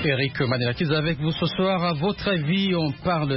Eric Manelakis avec vous ce soir. À votre avis, on parle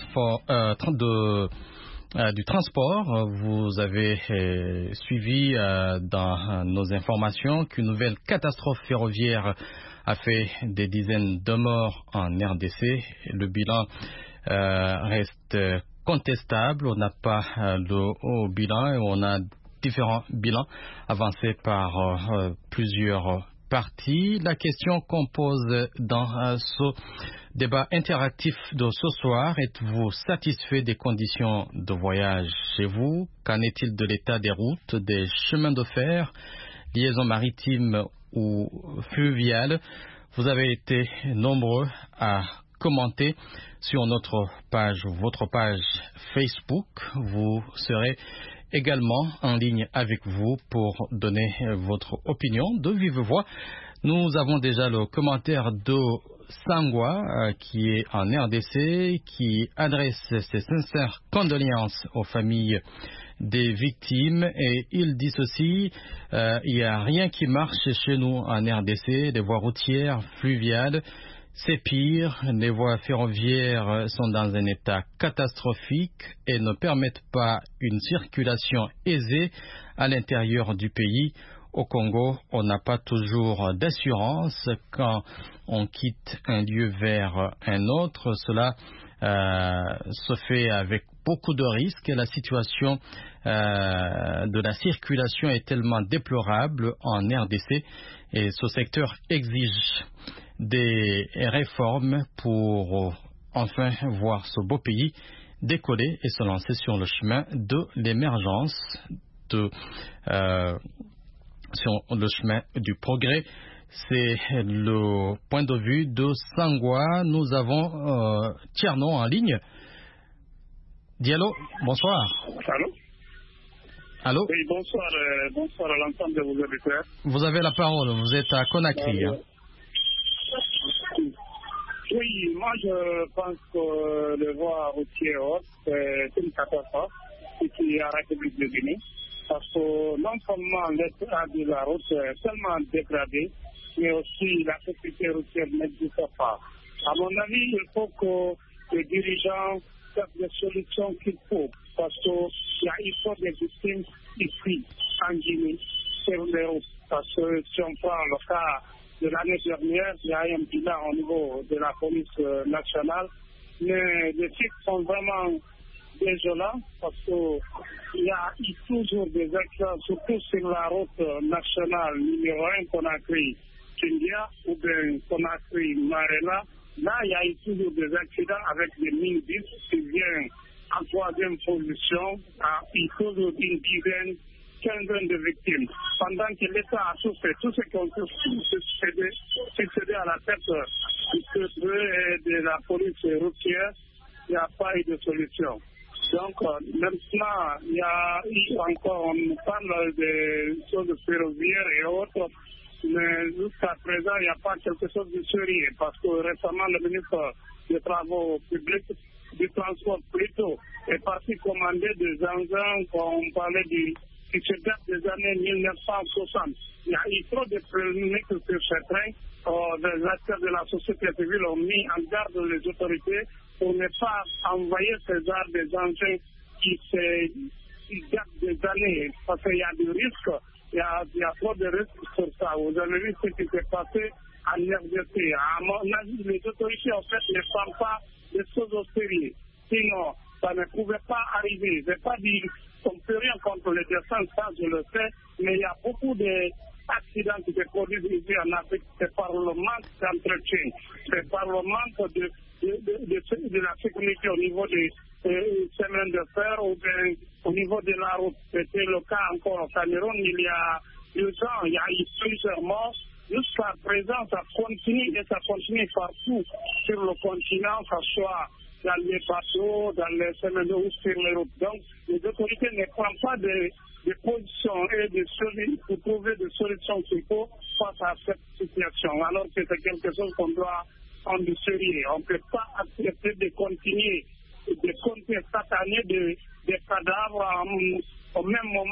du transport. Vous avez suivi dans nos informations qu'une nouvelle catastrophe ferroviaire a fait des dizaines de morts en RDC. Le bilan reste contestable. On n'a pas le haut bilan et on a différents bilans avancés par plusieurs parties. La question qu'on pose dans ce débat interactif de ce soir, êtes-vous satisfait des conditions de voyage chez vous? Qu'en est-il de l'état des routes, des chemins de fer, liaisons maritimes ou fluviales? Vous avez été nombreux à commenter sur notre page, votre page Facebook. Vous serez également en ligne avec vous pour donner votre opinion de vive voix. Nous avons déjà le commentaire de Sangwa qui est en RDC, qui adresse ses sincères condoléances aux familles des victimes et il dit ceci: il n'y a rien qui marche chez nous en RDC, les voies routières, fluviales, c'est pire, les voies ferroviaires sont dans un état catastrophique et ne permettent pas une circulation aisée à l'intérieur du pays. Au Congo, on n'a pas toujours d'assurance quand on quitte un lieu vers un autre. Cela se fait avec beaucoup de risques. La situation de la circulation est tellement déplorable en RDC et ce secteur exige des réformes pour enfin voir ce beau pays décoller et se lancer sur le chemin de l'émergence, sur le chemin du progrès. C'est le point de vue de Sangwa. Nous avons Tierno en ligne. Diallo, bonsoir. Allô? Allô? Oui, bonsoir. Bonsoir à l'ensemble de vos auditeurs. Vous avez la parole, vous êtes à Conakry. Oui, moi je pense que le voie routier haute, c'est une catastrophe ici en République de Guinée. Parce que non seulement l'état de la route est tellement dégradé, mais aussi la sécurité routière n'existe pas. À mon avis, il faut que les dirigeants fassent les solutions qu'il faut. Parce qu'il y a histoire des victimes ici, en Guinée, sur les routes. Parce que si on prend le cas de l'année dernière, il y a un bilan au niveau de la police nationale, mais les chiffres sont vraiment désolants parce qu'il y a toujours des accidents, surtout sur la route nationale numéro 1 Conakry-Kindia ou bien Conakry-Marela. Là, il y a toujours des accidents avec des minibus qui viennent en troisième position à toujours une dizaine, quinzaine de victimes. Pendant que l'État a souffert, tout ce qu'on peut succéder à la tête de la police routière, il n'y a pas eu de solution. Donc, maintenant, il y a encore, on parle des choses ferroviaires et autres, mais jusqu'à présent, il n'y a pas quelque chose de sérieux, parce que récemment, le ministre des Travaux publics, du transport plutôt, est parti commander des engins qu'on parlait qui se datent des années 1960. Il y a eu trop de polémiques sur ce train. Les acteurs de la société civile ont mis en garde les autorités pour ne pas envoyer ces arts des engins qui datent des années. Parce qu'il y a des risques, il y a trop de risques sur ça. Vous avez vu ce qui s'est passé en RDC. À mon avis, les autorités en fait ne prennent pas des choses au sérieux. Sinon, ça ne pouvait pas arriver. Je ne vais pas dire qu'on ne peut rien contre les descentes, ça je le sais, mais il y a beaucoup d'accidents qui se produisent ici en Afrique. C'est par le manque d'entretien, c'est par le manque de la sécurité au niveau des chemins de fer ou bien au niveau de la route. C'était le cas encore au Cameroun il y a 2 ans, il y a eu plusieurs morts. Jusqu'à présent, ça continue et ça continue partout sur le continent, que ce soit dans les bateaux, dans les chemins de route, sur les routes. Donc, les autorités ne prennent pas de positions et pour trouver des solutions qu'il faut face à cette situation. Alors que c'est quelque chose qu'on doit prendre du sérieux. On ne peut pas accepter de continuer de compter chaque année des cadavres au même moment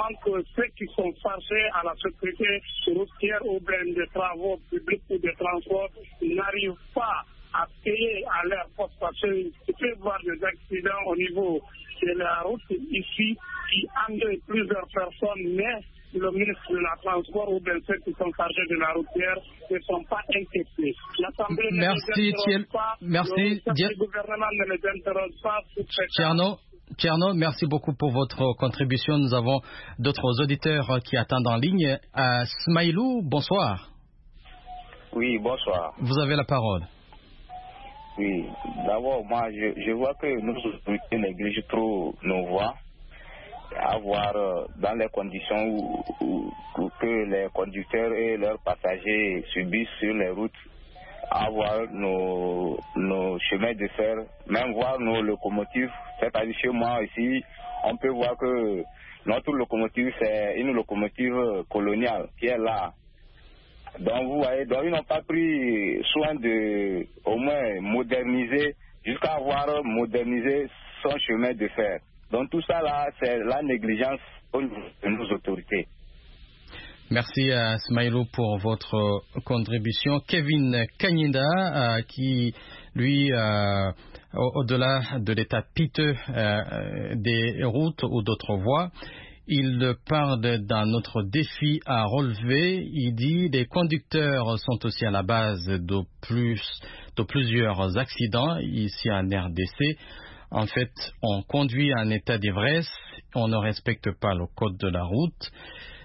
simplement que ceux qui sont chargés à la sécurité routière ou bien des travaux publics ou des transports n'arrivent pas à payer à leur poste parce qu'il peut y avoir des accidents au niveau de la route ici qui endeuillent plusieurs personnes, mais le ministre de la Transport ou bien ceux qui sont chargés de la routière ne sont pas inquiétés. L'Assemblée ne les interroge pas, le gouvernement ne les interroge pas. Tcherno, merci beaucoup pour votre contribution. Nous avons d'autres auditeurs qui attendent en ligne. Smaïlou, bonsoir. Oui, bonsoir. Vous avez la parole. Oui, d'abord, moi, je vois que nos autorités négligent trop nos voies, à voir dans les conditions où que les conducteurs et leurs passagers subissent sur les routes, à voir nos chemins de fer, même voir nos locomotives. C'est-à-dire chez moi ici, on peut voir que notre locomotive, c'est une locomotive coloniale qui est là. Donc vous voyez, donc ils n'ont pas pris soin de au moins moderniser, jusqu'à avoir modernisé son chemin de fer. Donc tout ça là, c'est la négligence de nos autorités. Merci à Smaïlou pour votre contribution. Kevin Kanyinda, qui lui, au-delà de l'état piteux des routes ou d'autres voies, il parle d'un autre défi à relever. Il dit les conducteurs sont aussi à la base de plusieurs accidents ici en RDC. En fait, on conduit en état d'ivresse, on ne respecte pas le code de la route.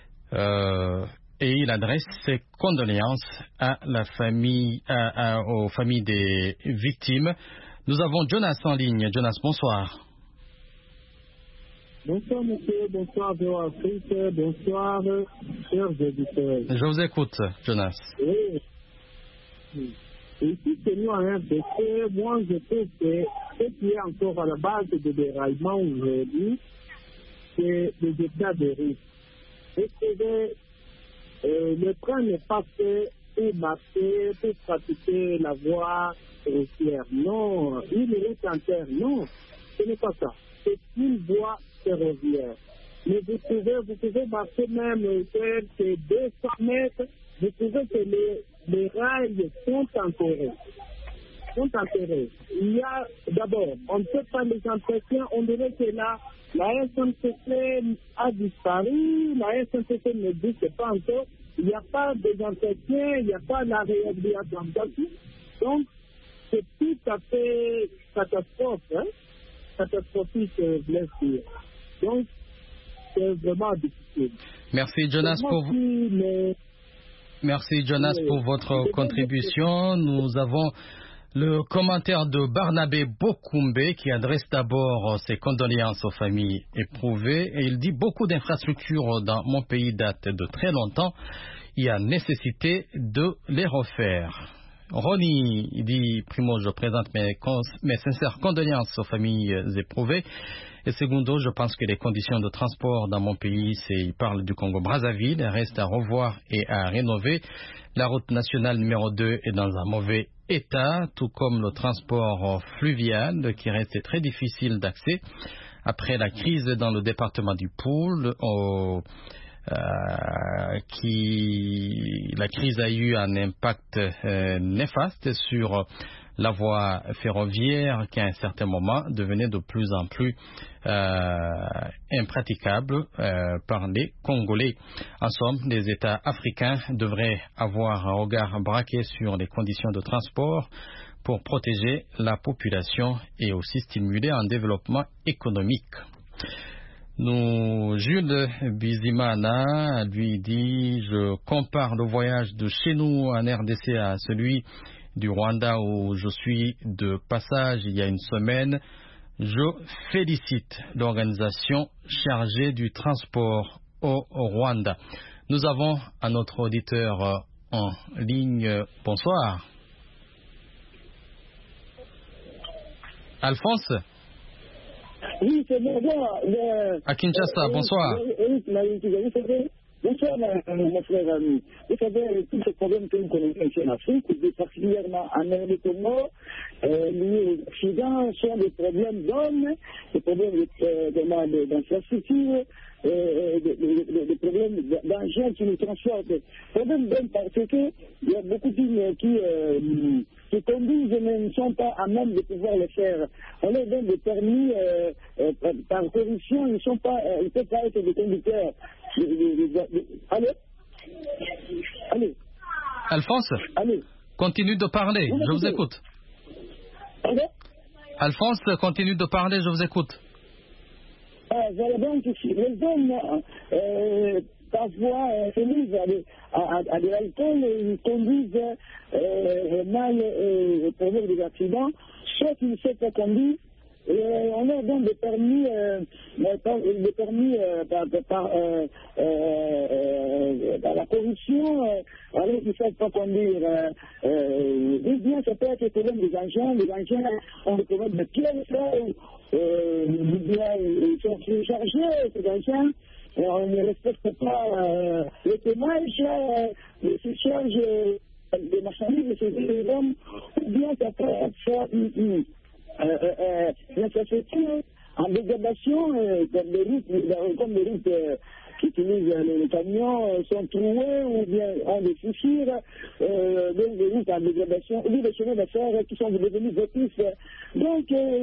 Et il adresse ses condoléances à la famille, aux familles des victimes. Nous avons Jonas en ligne. Jonas, bonsoir. Bonsoir monsieur, bonsoir Afrique, bonsoir chers auditeurs. Je vous écoute, Jonas. Oui. Ici, c'est nous en RDC. Moi, je trouve que ce qui est encore à la base de déraillement aujourd'hui, c'est les états de risque. Le train n'est pas fait pour marcher, pour pratiquer la voie routière. Non, une route entière, non, ce n'est pas ça. C'est une voie ferroviaire. Mais vous pouvez marcher même quelques 200 mètres, vous pouvez que les rails sont enterrés. Il y a d'abord, on ne fait pas les entretiens, on dirait que la SNCC a disparu, la SNCC n'existe pas encore, il n'y a pas des entretiens, il n'y a pas la réhabilitation. Donc, c'est tout à fait catastrophique, je voulais dire. Donc, c'est vraiment difficile. Merci Jonas pour votre contribution. Nous avons le commentaire de Barnabé Bokoumbe qui adresse d'abord ses condoléances aux familles éprouvées et il dit beaucoup d'infrastructures dans mon pays datent de très longtemps. Il y a nécessité de les refaire. Ronnie, il dit, primo, je présente mes sincères condoléances aux familles éprouvées. Et secondo, je pense que les conditions de transport dans mon pays, il parle du Congo-Brazzaville, restent à revoir et à rénover. La route nationale numéro 2 est dans un mauvais état, tout comme le transport fluvial qui reste très difficile d'accès. Après la crise dans le département du Poul, la crise a eu un impact néfaste sur la voie ferroviaire qui à un certain moment devenait de plus en plus impraticable par les Congolais. En somme, les États africains devraient avoir un regard braqué sur les conditions de transport pour protéger la population et aussi stimuler un développement économique. Jules Bizimana lui dit, je compare le voyage de chez nous en RDC à celui du Rwanda où je suis de passage il y a une semaine. Je félicite l'organisation chargée du transport au Rwanda. Nous avons un autre auditeur en ligne. Bonsoir. Alphonse? Oui, c'est bon. À Kinshasa, bonsoir. Bonsoir, mon frère ami. Vous savez, tous ces problèmes que nous connaissons ici en Afrique, particulièrement en Amérique du Nord, liés aux accidents, sont des problèmes d'hommes, des problèmes d'infrastructure, des problèmes d'engins qui nous transportent. Problèmes d'hommes parce qu'il y a beaucoup d'hommes qui conduisent mais ne sont pas à même de pouvoir le faire. On leur donne des permis par corruption, ils ne peuvent pas être des conducteurs. Allez. Allez. Alphonse, Allez. continue de parler, je vous écoute. Allez. Alphonse, continue de parler, je vous écoute. Voilà, donc, les hommes, parfois, se livrent à de l'alcool et ils conduisent mal et provoquent des accidents, soit qu'ils ne savent pas conduire. Et on leur donne des permis, par la corruption, alors qu'ils ne savent pas conduire. Eh bien, ça peut être le problème des engins. Les engins ont des problèmes de pièces, ils sont surchargés, ces engins. On ne respecte pas le témoignage, les surcharges des marchandises, ces hommes, ou bien ça peut être l'infrastructure en dégradation, comme les routes qui utilisent les camions sont trouées ou bien ont des fissures, donc des routes en dégradation, ou des chemins de fer qui sont devenus vétustes. Donc,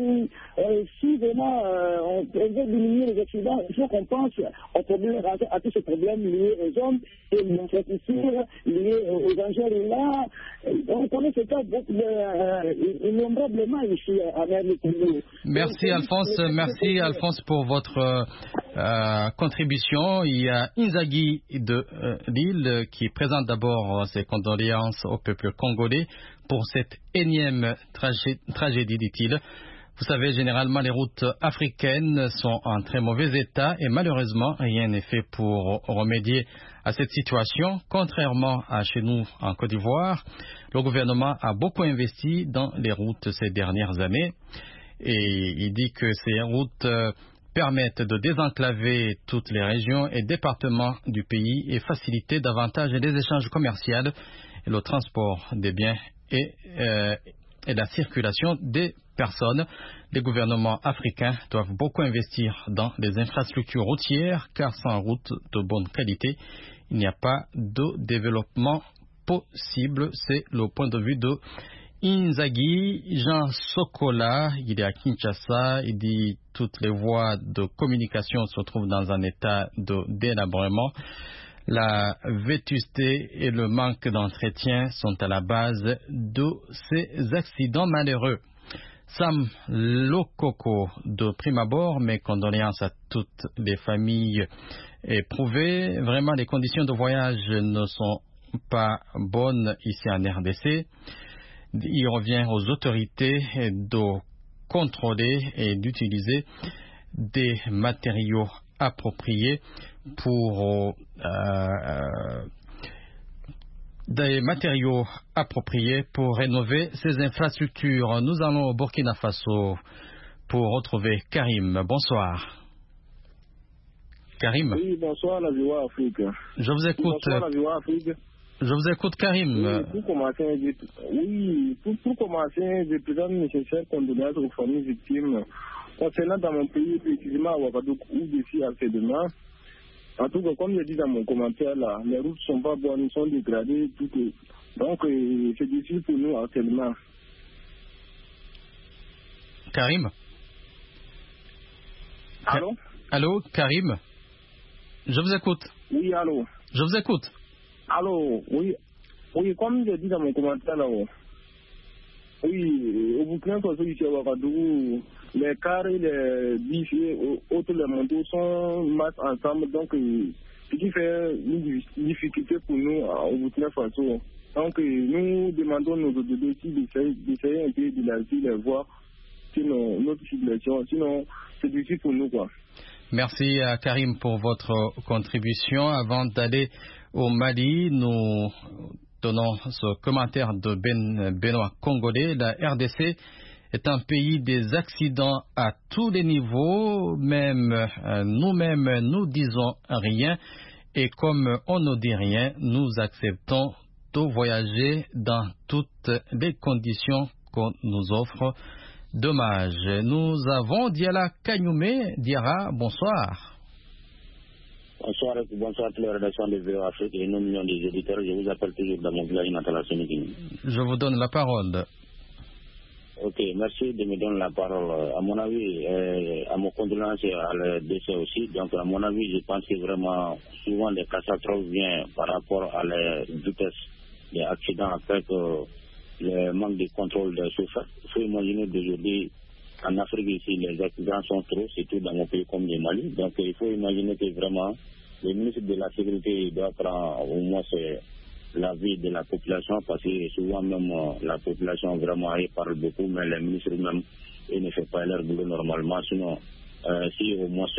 si vraiment on veut diminuer les accidents, il faut qu'on pense à tous ces problèmes liés aux hommes et aux infrastructures, liés aux engins là. On connaît ce cas innombrablement ici à Amérique du Nord. Merci Alphonse pour votre contribution. Il y a Inzaghi de Lille qui présente d'abord ses condoléances au peuple congolais pour cette énième tragédie, dit-il. Vous savez, généralement, les routes africaines sont en très mauvais état et malheureusement, rien n'est fait pour remédier à cette situation. Contrairement à chez nous en Côte d'Ivoire, le gouvernement a beaucoup investi dans les routes ces dernières années et il dit que ces routes permettent de désenclaver toutes les régions et départements du pays et faciliter davantage les échanges commerciaux et le transport des biens et la circulation des personnes. Les gouvernements africains doivent beaucoup investir dans les infrastructures routières car sans route de bonne qualité, il n'y a pas de développement possible. C'est le point de vue de Inzaghi. Jean Sokola, il est à Kinshasa, il dit toutes les voies de communication se trouvent dans un état de délabrement. La vétusté et le manque d'entretien sont à la base de ces accidents malheureux. Sam Lokoko, de prime abord, mes condoléances à toutes les familles éprouvées. Vraiment, les conditions de voyage ne sont pas bonnes ici en RDC. Il revient aux autorités de contrôler et d'utiliser des matériaux appropriés pour rénover ces infrastructures. Nous allons au Burkina Faso pour retrouver Karim. Bonsoir. Karim. Oui, bonsoir la VOA Afrique. Je vous écoute. Bonsoir la VOA Afrique. Je vous écoute, Karim. Oui, pour commencer, je présente nécessaire condoléances aux familles victimes concernant dans mon pays, précisément à Ouagadougou, où je suis actuellement. En tout cas, comme je dis dans mon commentaire, là, les routes ne sont pas bonnes, sont dégradées, tout est... Donc, c'est difficile pour nous actuellement. Karim. Allô? Allô, Karim. Je vous écoute. Oui, allô. Je vous écoute. Allô, oui. Oui, comme je dis dans mon commentaire, là, oui, au Burkina Faso, ici à Ouagadougou, les cars et les bis et autres les motos sont massés ensemble, donc ce qui fait une difficulté pour nous au Burkina Faso. Donc nous demandons nos autorités d'essayer un peu d'élargir les voies sur notre circulation, sinon c'est difficile pour nous, quoi. Merci à Karim pour votre contribution. Avant d'aller au Mali, nous donnons ce commentaire de Benoît Congolais. La RDC est un pays des accidents à tous les niveaux. Même nous-mêmes, nous disons rien Et comme on ne dit rien, nous acceptons de voyager dans toutes les conditions qu'on nous offre. Dommage. Nous avons Diala Kanyume. Diara, bonsoir. Bonsoir à toute la rédaction de VOA Afrique et nos millions des éditeurs. Je vous appelle toujours dans mon village natal à Sénégal. Je vous donne la parole. Ok, merci de me donner la parole. À mon avis, à mon condoléances et à le décès aussi. Donc, à mon avis, je pense que vraiment, souvent, les catastrophes viennent par rapport à la vitesse des accidents avec le manque de contrôle des chauffeurs. Il faut imaginer d'aujourd'hui, en Afrique ici, les accidents sont trop, surtout dans mon pays comme le Mali. Donc, il faut imaginer que vraiment, le ministre de la Sécurité doit prendre au moins la vie de la population, parce que souvent même la population vraiment elle parle beaucoup, mais les ministres même ils ne font pas leur boulot normalement. Sinon, si au moins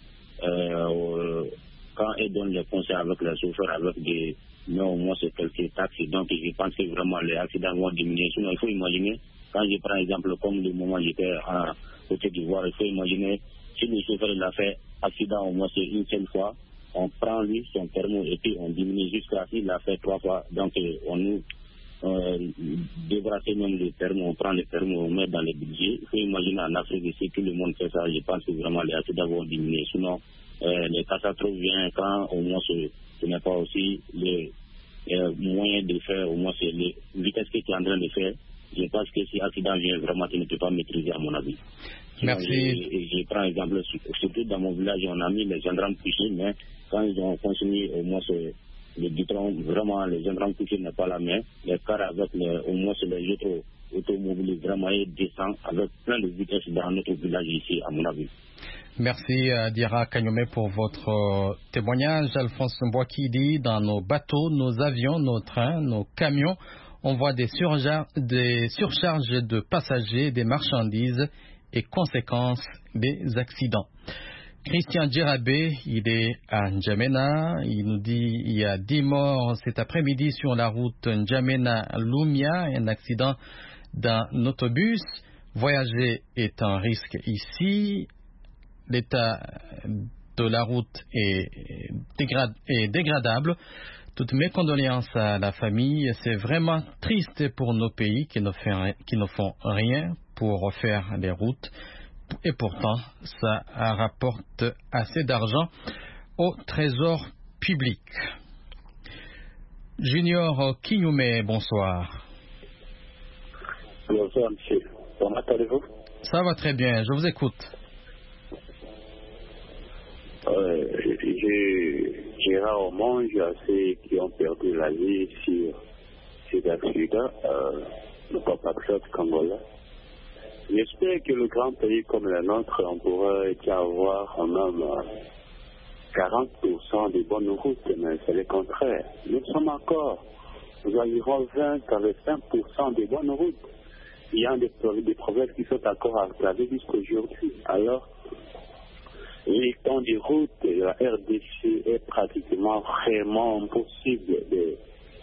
quand ils donnent les conseils avec les chauffeurs, avec des mais au moins c'est quelques taxes, donc je pense que vraiment les accidents vont diminuer. Sinon, il faut imaginer, quand je prends exemple comme le moment où j'étais à Côte d'Ivoire, il faut imaginer si le chauffeur il a fait accident au moins c'est une seule fois, on prend lui son permis et puis on diminue jusqu'à s'il a fait 3 fois. Donc on nous débrasser même le permis, on prend le permis, on met dans le budget. Il faut imaginer en Afrique ici, tout le monde fait ça. Je pense que vraiment les accidents vont diminuer. Sinon, les catastrophes viennent quand au moins ce n'est pas aussi les moyens de faire, au moins c'est les vitesses que tu es en train de faire. Je pense que si l'accident vient, vraiment tu ne peux pas maîtriser à mon avis. Merci. Je prends exemple, surtout dans mon village, on a mis les gendarmes couchés, mais quand ils ont continué, au moins le Dutron, vraiment les gendarmes couchés n'est pas la main. Les cars avec au moins les autres automobiles, vraiment ils descendent avec plein de vitesse dans notre village ici, à mon avis. Merci Diara Kanyome pour votre témoignage. Alphonse Mbouaki dit dans nos bateaux, nos avions, nos trains, nos camions, on voit des surcharges de passagers, des marchandises et conséquences des accidents. Christian Djerabé, il est à N'Djamena. Il nous dit il y a 10 morts cet après-midi sur la route N'Djamena-Lumia, un accident d'un autobus. Voyager est un risque ici. L'état de la route est dégradable. Toutes mes condoléances à la famille. C'est vraiment triste pour nos pays qui ne font rien pour refaire les routes. Et pourtant, ça rapporte assez d'argent au trésor public. Junior Kiyume, bonsoir. Bonsoir, monsieur. Comment allez-vous? Ça va très bien, je vous écoute. J'ai rarement vu assez qui ont perdu la vie sur ces accidents, nos compatriotes congolais. J'espère que le grand pays comme le nôtre, on pourrait avoir en même 40% des bonnes routes, mais c'est le contraire. Nous sommes encore, nous environ 20 avec 5% des bonnes routes. Il y a des problèmes qui sont encore aggravés jusqu'aujourd'hui. Alors, les temps de route de la RDC est pratiquement vraiment impossible de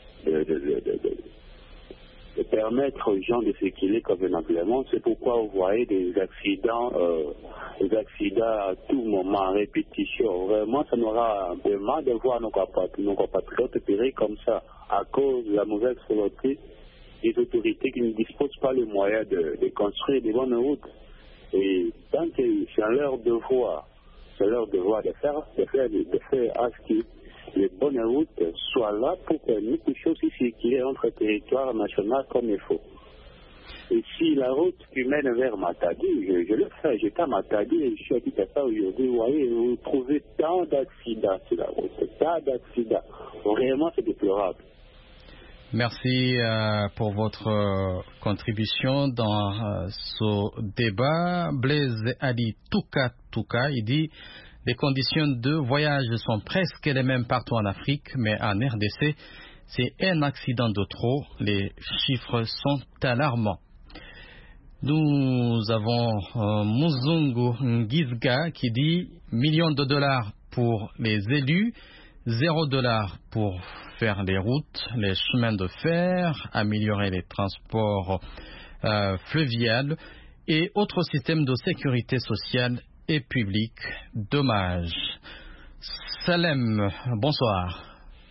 permettre aux gens de circuler convenablement. C'est pourquoi vous voyez des accidents à tout moment, en répétition. Vraiment, ça n'aura un peu mal de voir nos compatriotes périr comme ça à cause de la mauvaise volonté des autorités qui ne disposent pas les moyens de construire des bonnes routes. Et tant que c'est leur devoir, de faire à ce que les bonnes routes soient là pour que nous puissions aussi circuler entre territoires nationaux comme il faut. Et si la route qui mène vers Matadi, je le fais, j'étais à Matadi et je suis habité à ça aujourd'hui, vous voyez, vous trouvez tant d'accidents sur la route, tant d'accidents. Vraiment, c'est déplorable. Merci pour votre contribution dans ce débat. Blaise Ali Touka, il dit les conditions de voyage sont presque les mêmes partout en Afrique, mais en RDC, c'est un accident de trop. Les chiffres sont alarmants. Nous avons Muzungu Ngizga qui dit millions de dollars pour les élus, $0 pour faire les routes, les chemins de fer, améliorer les transports fluviaux et autres systèmes de sécurité sociale et publique. Dommage. Salem, bonsoir.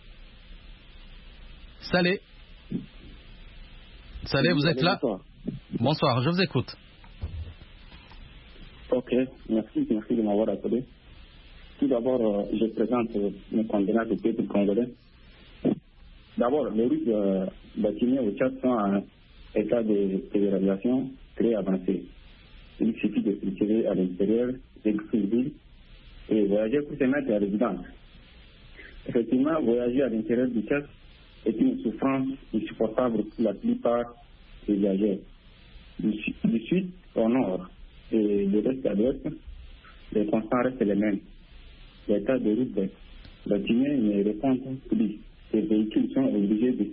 Salé, vous êtes là? Bonsoir, je vous écoute. Ok, merci de m'avoir appelé. Tout d'abord, je présente mes condoléances au peuple congolais. D'abord, les routes bâties au Tchad sont en état de réalisation très avancé. Il suffit de circuler à l'intérieur des villes et voyager pour se mettre à résidence. Effectivement, voyager à l'intérieur du Tchad est une souffrance insupportable pour la plupart des voyageurs. Du sud au nord et de l'est à l'ouest, les constants restent les mêmes. L'état de route bâtiment ne répond plus. Les véhicules sont obligés de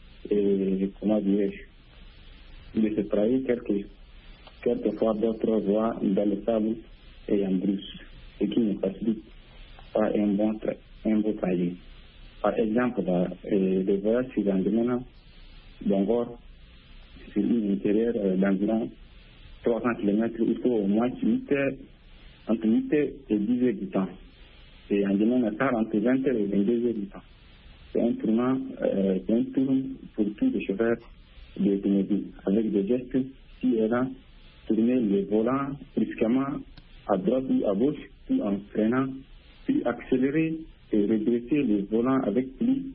se trahir quelquefois d'autres voies dans le sable et en brousse, ce qui ne facilite pas un bon trajet. Par exemple, le voyage sur l'Andemena, Bongor, sur une intérieure d'environ 300 km, il faut au moins entre 8 et 10 heures du temps. Et Andemena part entre 20 heures et 22 heures du temps. C'est un tour pour tous les chauffeurs de automobile, avec des gestes qui est là, tourner les volants brusquement à droite ou à gauche, tout en freinant, puis accélérer et redresser les volants avec plus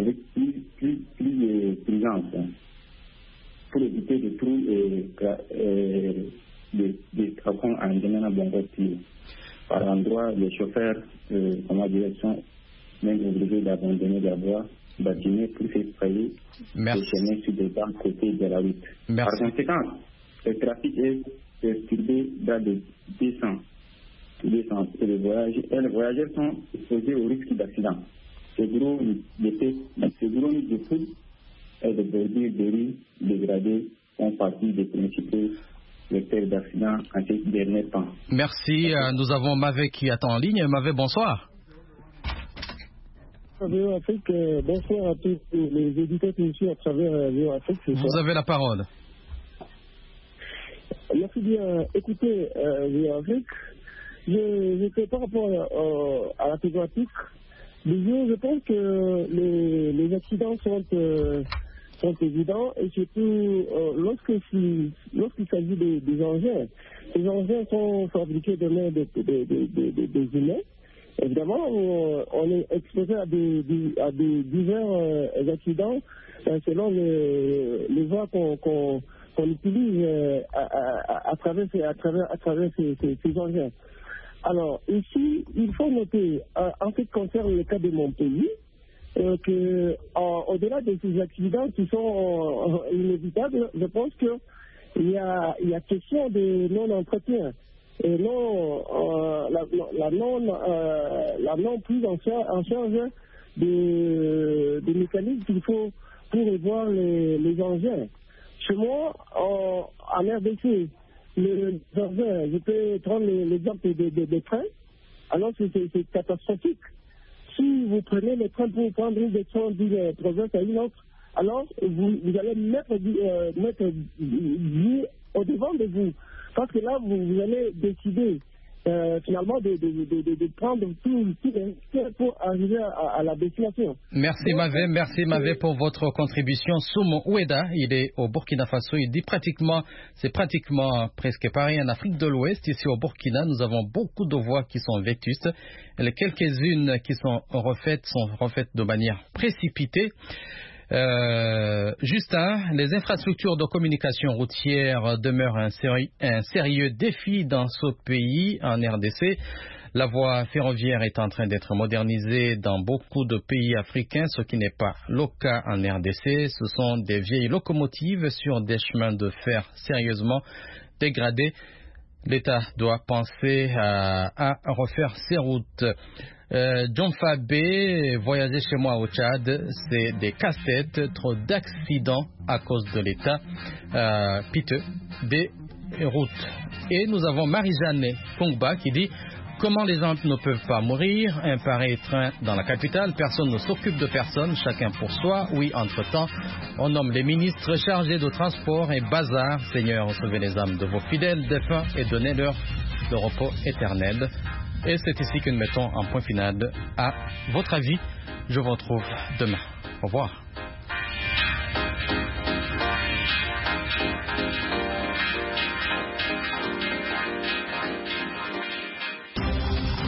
de prudence pour éviter des trous et des tracons en Ndemena Bongo. Par endroit, les chauffeurs, sont même obligés d'abandonner la voie bâtimée pour s'extraire des chemins sur des bancs côtés de la route. Par conséquent, le trafic est perturbé dans des descentes. Et les voyageurs sont exposés au risque d'accident. Ce gros nid de poudre et de bordures de riz dégradées font partie des principaux vecteurs d'accident en ces derniers temps. Merci. Nous avons Mavé qui attend en ligne. Mavé, bonsoir. Afrique, bonsoir à tous les éditeurs qui nous suivent à travers Véo Afrique. Vous avez la parole. Merci bien. Écoutez, Véo Afrique, j'étais par rapport à la thématique du jour, je pense que les accidents sont évidents et surtout lorsqu'il s'agit des engins. Les engins sont fabriqués de main des humains. Évidemment, on est exposé à des divers accidents selon les voies qu'on utilise à travers ces engins. Alors, ici, il faut noter, en ce qui concerne le cas de mon pays, qu'au-delà de ces accidents qui sont inévitables, je pense qu'il y a question de non-entretien. Et la non prise en charge des mécanismes qu'il faut pour revoir les engins. Chez moi, en RDC, les engins, je peux prendre l'exemple des trains, alors c'est catastrophique. Si vous prenez les trains pour prendre une direction d'une province à une autre, alors vous allez mettre au devant de vous. Parce que là, vous allez décider finalement de prendre tout pour arriver à la destination. Merci Mavé pour votre contribution. Soum Oueda, il est au Burkina Faso. Il dit c'est pratiquement presque pareil en Afrique de l'Ouest. Ici au Burkina, nous avons beaucoup de voies qui sont vétustes. Les quelques-unes qui sont refaites de manière précipitée. Justin, les infrastructures de communication routière demeurent un sérieux défi dans ce pays, en RDC. La voie ferroviaire est en train d'être modernisée dans beaucoup de pays africains, ce qui n'est pas le cas en RDC. Ce sont des vieilles locomotives sur des chemins de fer sérieusement dégradés. L'État doit penser à refaire ses routes. John Fabé, voyager chez moi au Tchad, c'est des casse-têtes, trop d'accidents à cause de l'état piteux des routes. Et nous avons Marie-Jeanne Kongba qui dit comment les gens ne peuvent pas mourir, un pareil train dans la capitale, personne ne s'occupe de personne, chacun pour soi. Oui, entre-temps, on nomme les ministres chargés de transport et bazar. Seigneur, recevez les âmes de vos fidèles défunts et donnez-leur le repos éternel. Et c'est ici que nous mettons un point final à votre avis. Je vous retrouve demain. Au revoir.